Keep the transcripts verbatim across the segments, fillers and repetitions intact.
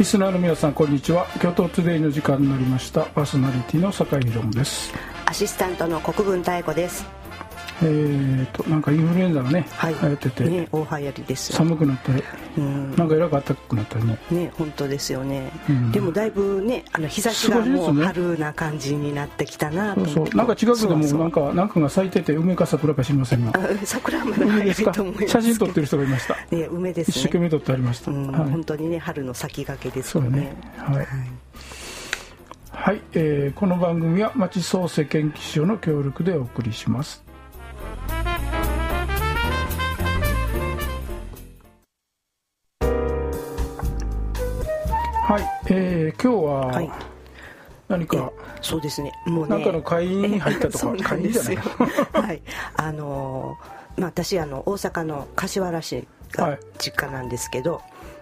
リスナーの皆さんこんにちは。京都トゥデイの時間になりました。パーソナリティの坂井宏です。 アシスタントの国分太子です。 えーとなんかインフルエンザがね、はい、流行ってて、 ね、大流行りです。 寒くなったり、うん、なんかえらく暖かくなったりね。 ね、本当ですよね。うん、でもだいぶね、あの日差しがもう春な感じになってきたなと。 そうそう、なんか近くでもなんかなんかが咲いてて、梅か桜か知りませんが。 桜はまだ早いと思いますけど。 写真撮ってる人がいました。 ね、梅ですね。 一生懸命撮ってありました。うん、 はい、本当にね、春の先駆けですよね。 はい。はいはい、えー、この番組は町創生研究所の協力でお送りします。はい、えー、今日は、はい、何かそうですね、もうね、 なんかの会員に入ったとか、会員じゃないはい、あのー、まあ私あの大阪の柏原市が実家なんですけど、はい、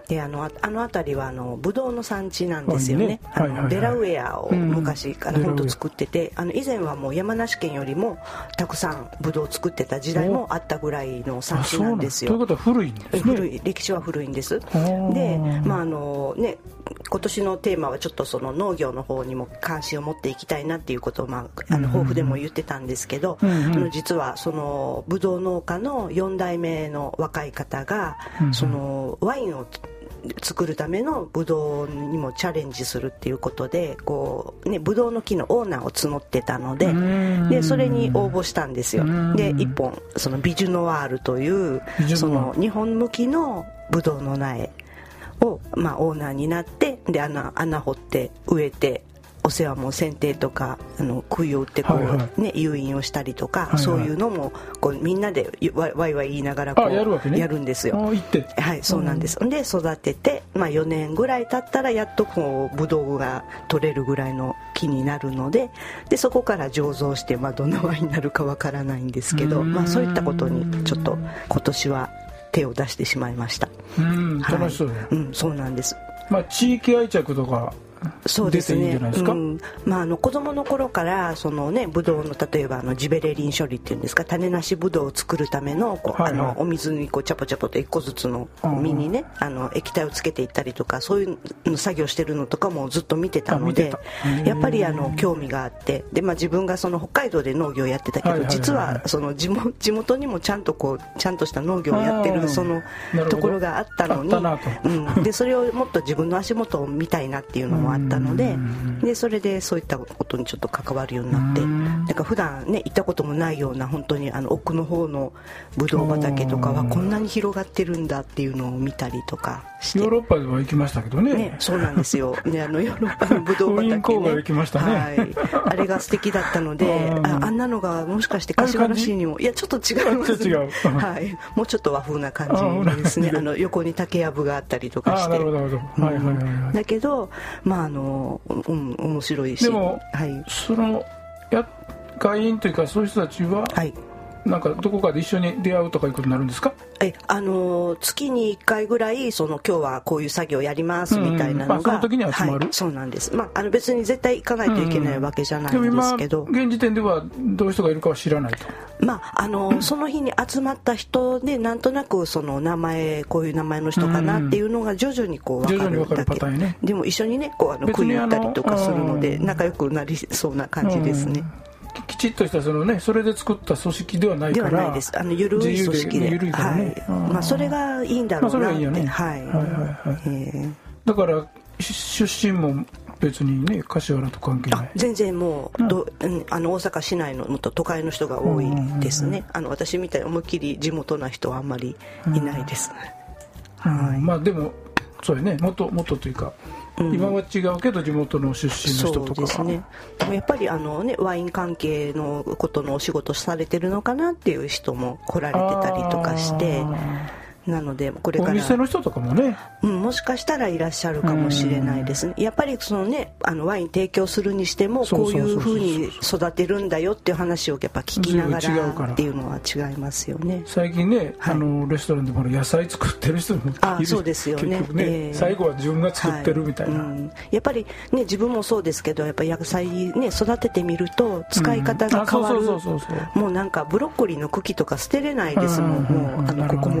であのあの辺りはあのブドウの産地なんですよね。あのデラウェアを昔から本当作ってて、うん、あの以前はもう山梨県よりもたくさんブドウを作ってた時代もあったぐらいの産地なんですよ。 ということは古いんですね。 古い、歴史は古いんです。で、まああのね、今年のテーマはちょっとその農業の方にも関心を持っていきたいなっていうことを、まあ、あの抱負でも言ってたんですけど、うんうん、あの実はそのブドウ農家のよん代目の若い方が、うんうん、そのワインを作るためのブドウにもチャレンジするっていうことでこう、ね、ブドウの木のオーナーを募ってたの で, でそれに応募したんですよ。でいっぽんそのビジュノワールというその日本向きのブドウの苗を、まあ、オーナーになってで 穴, 穴掘って植えてお世話も剪定とかあの杭を打ってこう、はいはいね、誘引をしたりとか、はいはい、そういうのもこうみんなでわいわい言いながらこうやるわけね、 やるんですよ。はい、そうなんです。で育てて、まあ、よねんぐらい経ったらやっとこうブドウが取れるぐらいの木になるの で, でそこから醸造して、まあ、どんなワインになるかわからないんですけど、まあ、そういったことにちょっと今年は手を出してしまいました。 うん、楽しそうね。 はい、うん、そうなんです。 まあ、地域愛着とかそうですね、 出ていいんじゃないですか。 うん、まあ、あの子供の頃からそのねブドウの例えばあのジベレリン処理っていうんですか、種なしブドウを作るためのこう、はいはい、あのお水にこうチャポチャポといっこずつの実にねあの液体をつけていったりとかそういうの作業してるのとかもずっと見てたのでやっぱりあの興味があってで、まあ、自分がその北海道で農業をやってたけど、はいはいはいはい、実はその地元、地元にもちゃんとこうちゃんとした農業をやってるそのところがあったのにあうん、でそれをもっと自分の足元を見たいなっていうのもあったのででそれでそういったことにちょっと関わるようになってなんか普段ね行ったこともないような本当にあの奥の方のブドウ畑とかはこんなに広がってるんだっていうのを見たりとかしてヨーロッパでは行きましたけど ね, ねそうなんですよ、ね、あのヨーロッパのブドウ畑、ね、 郊外行きましたね、 はい、あれが素敵だったのであ, あんなのがもしかして柏原市にもいやちょっと違いますねはい、もうちょっと和風な感じですね。あの横に竹やぶがあったりとかしてだけどまああのうん、面白いしでも、はい、そのや会員というかそういう人たちは、はい、なんかどこかで一緒に出会うとかいうことになるんですか。 えあの月にいっかいぐらいその今日はこういう作業やりますみたいなのが、うん、 その時に集まる、 はい、そうなんです、まあ、あの別に絶対行かないといけないわけじゃないんですけど、 うん、でも今現時点ではどういう人がいるかは知らないと、 まあ、あのその日に集まった人でなんとなくその名前こういう名前の人かなっていうのが徐々にこう分かるだけ、ね、でも一緒にねこうあの食い合ったりとかするので仲良くなりそうな感じですね。 きちっとしたそのねそれで作った組織ではないからではないです。あの緩い組織で緩いからね、はい、まあ、それがいいんだろうなって、まあ、それがいいよね、はいはいはいはい、 えー、だから出身も別にね柏原と関係ない。 全然もう、ど、うん、あの大阪市内のもっと都会の人が多いですね。あの私みたいに思いっきり地元な人はあんまりいないです、 うんはい、まあでもそうやねもっともっとというかうん、今は違うけど地元の出身の人とかはそうですね。でもやっぱりあの、ね、ワイン関係のことのお仕事されてるのかなっていう人も来られてたりとかしてなのでこれからお店の人とかもね、 うん、もしかしたらいらっしゃるかもしれないですね。やっぱりその、ね、あのワイン提供するにしてもこういうふうに育てるんだよっていう話をやっぱ聞きながらっていうのは違いますよね。 最近ね、はい、あのレストランでも野菜作ってる人もいる。 あそうですよね、 結局ね、えー、最後は自分が作ってるみたいな、 はいうん、やっぱり、ね、自分もそうですけどやっぱり野菜、ね、育ててみると使い方が変わる。もうなんかブロッコリーの茎とか捨てれないですもん。もうあのここも美味しいし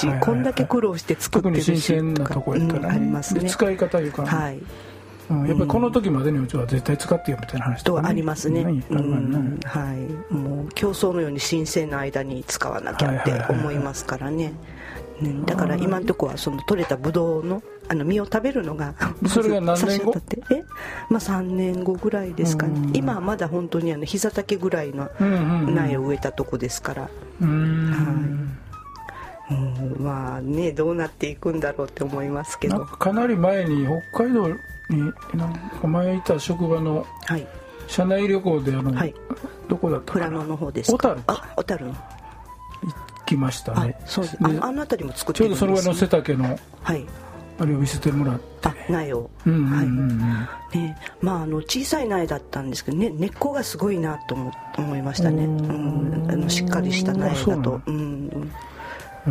し、はいはいはいはい、こんだけ苦労して作ってるし、 特に新鮮なとこやったらね、うん、ありますね。で使い方いうか、 はい、 うん、やっぱりこの時までのうちは絶対使ってよみたいな話とか、ね、 とありますね、うん、はい、もう競争のように新鮮な間に使わなきゃって思いますからね、はいはいはいはい、ね、だから今のところはその取れたブドウのあの実を食べるのがそれが何年後？ え、まあ、さんねんごぐらいですかね。今はまだ本当にあの膝丈ぐらいの苗を植えたとこですから、うん、はい、うん、まあね、どうなっていくんだろうって思いますけど、 なんかかなり前に北海道になんか前いた職場の社内旅行であの、はい、どこだったかな、 富良野の方ですか。 小樽か、 あ、小樽の行きましたね。 あ、そうです。あの、あの辺りも作ってるんです、ね、 ちょうどその上の背丈の、はい、あれを見せてもらって、 あ、苗を、 うんうんうんうん、 はいね、まあ、あの小さい苗だったんですけど、ね、根っこがすごいなと 思, 思いましたね、うん、あのしっかりした苗だと、うん、 うん、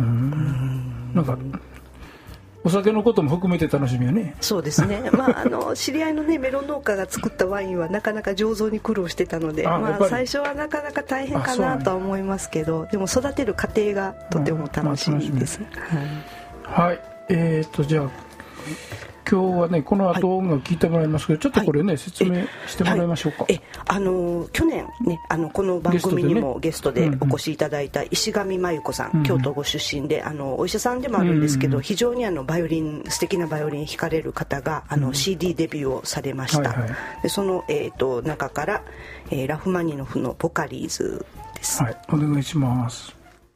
なんかお酒のことも含めて楽しみよね。 そうですね、まあ、あの知り合いの、ね、メロン農家が作ったワインはなかなか醸造に苦労してたので、あ、まあ、最初はなかなか大変かなとは思いますけど、でも育てる過程がとても楽しみです、まあ、はい、はい、えー、とじゃあ今日はねこの後音楽聴いてもらいますけど、ちょっとこれね、はい、説明してもらいましょうか。 え、あの去年ね、あのこの番組にもゲストでお越しいただいた石上真由子さん、うんうん、京都ご出身で、あのお医者さんでもあるんですけど、うんうん、非常にあのバイオリン素敵なバイオリン弾かれる方があの、うん、シーディー デビューをされました、はいはい、でその、えー、と中から、えー、ラフマニノフのボカリーズです。 はい、お願いします。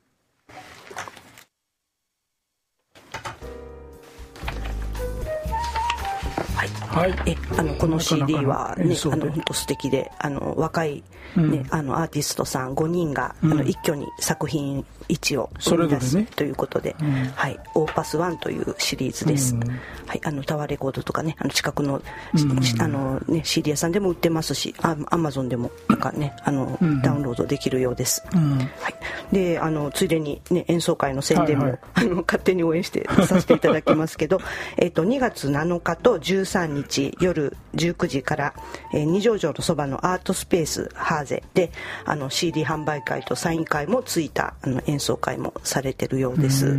はい、えあのこの シーディー は、ね、あの本当素敵で、あの若い、ね、うん、あのアーティストさんごにんが、うん、あの一挙に作品いちを生み出す、ね、ということで、うん、はい、オーパスワンというシリーズです、うん、はい、あのタワーレコードとかね、あの近くの、うん、あのね、シーディー 屋さんでも売ってますし、あアマゾンでもなんか、ね、あの、うん、ダウンロードできるようです、うん、はい、であのついでに、ね、演奏会の宣伝も、はいはい、あの勝手に応援してさせていただきますけどえとにがつなのかとじゅうさんにち夜じゅうくじから、えー、二条城のそばのアートスペースハーゼであの シーディー 販売会とサイン会もついたあの演奏会もされてるようです、はい、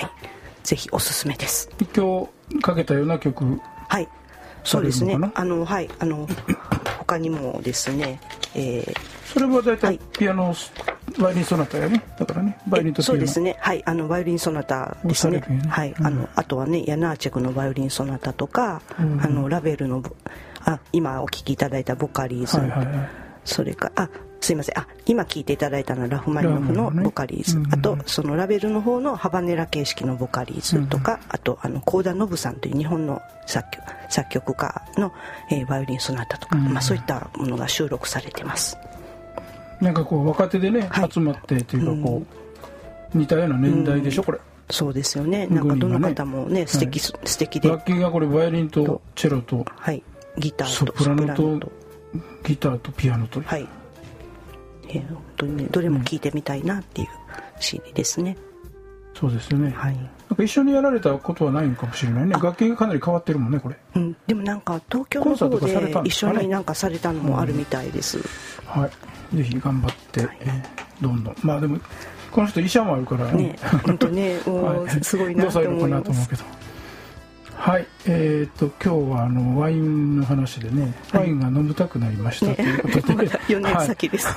ぜひおすすめです。 今日かけたような曲、 はい、そうですね、あの、はい、あの他にもですね、えー、 それはだいたいピアノ、はい、バイオリンソナタやね、だからね、バイオリンとピアノ、 そうですね、はい、あのバイオリンソナタですね、ね、はい、うん、あのあとはねヤナーチェクのバイオリンソナタとか、うん、あのラベルのあ今お聴きいただいたボカリーズ、はいはいはい、それからあすいません、あ今聴いていただいたのはラフマニノフのボカリーズ、ね、うん、あとそのラベルの方のハバネラ形式のボカリーズとか、うん、あとあの幸田信さんという日本の作曲、作曲家の、えー、バイオリンソナタとか、うん、まあ、そういったものが収録されてます。 なんかこう若手でね、はい、集まってというかこう、うん、似たような年代でしょ、これ。 そうですよね、なんかどの方もね、素敵、はい、素敵で、 楽器がこれバイオリンとチェロと、 はい、ギターとソプラノとギターとピアノと、 はい、えー、本当にねどれも聴いてみたいなっていう シーディー ですね、 うん、そうですね、はい、なんか一緒にやられたことはないのかもしれないね。楽器がかなり変わってるもんねこれ、 うん、でもなんか東京の方で一緒になんかされたのもあるみたいです、うん、 はい、ぜひ頑張って、はい、えー、どんどん、まあでもこの人医者もあるからね、本当ね、もうすごいなと思います。 はい、えー、と今日はあのワインの話でね、はい、ワインが飲みたくなりましたということで、ね、まだよねん先です。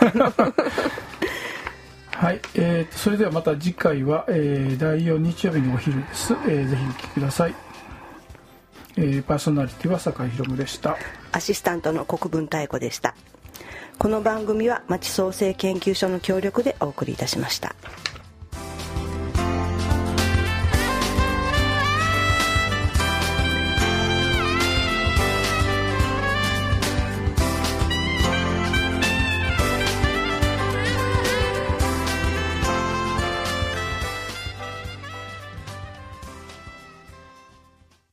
はい、えー、とそれではまた次回は、えー、だいよん日曜日のお昼です。えー、ぜひお聞きください。えー、パーソナリティは酒井宏夢でした。 アシスタントの国分妙子でした。この番組は町創生研究所の協力でお送りいたしました。